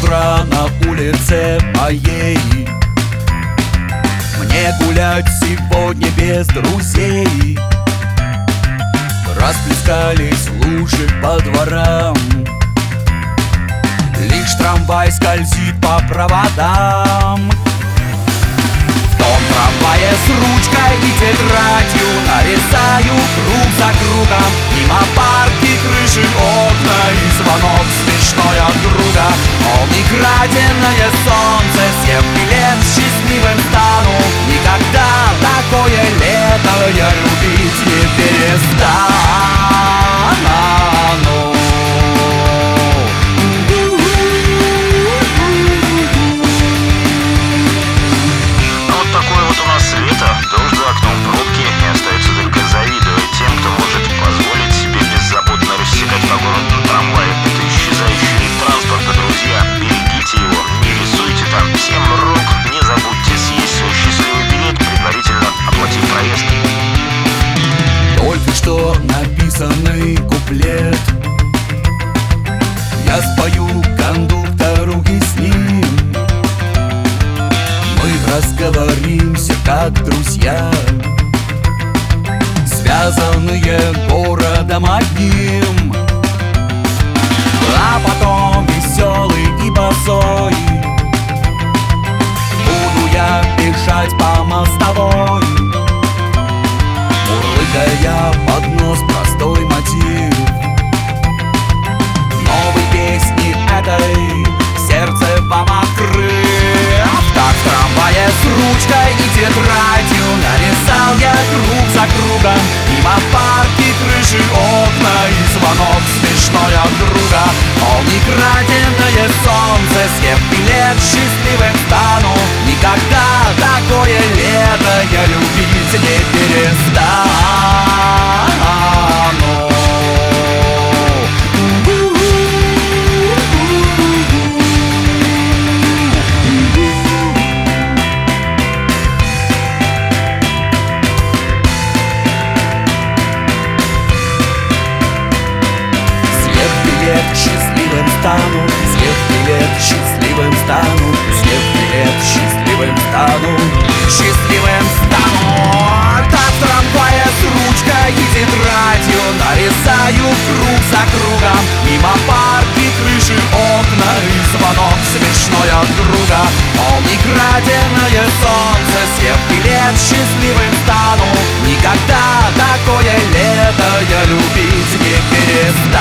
утра на улице моей. Мне гулять сегодня без друзей. Расплескались лужи по дворам, лишь трамвай скользит по проводам. В том трамвае с ручкой и тетрадью нарисаю круг за кругом. Мимо парки, крыши, окна и звонок смешной от друга. Мол, краденое солнце, съев билет, счастливым стану. Никогда такое лето я любить не перестану. Написанный куплет я спою кондуктору и с ним. Мы разговоримся как друзья, связанные городом одним. А потом веселый и босой буду я бежать по мостовой, мурлыкая под нос простой мотив новой песни этой сердце вам открыв. Так в трамвае с ручкой и тетрадью нарисал я круг за кругом. Мимо парки, крыши, окна и звонок смешной от друга. Мол, краденое солнце, съев билет, счастливым стану. Никогда такое лето я любить не перестану. Счастливым стану, съев билет, счастливым стану, съев билет, счастливым стану, счастливым стану. Так в трамвае с ручкой и тетрадью нарисаю круг за кругом. Мимо парки, крыши, окна и звонок смешной от друга. Мол, краденое солнце, съев билет, счастливым стану. Никогда такое лето я любить не перестану.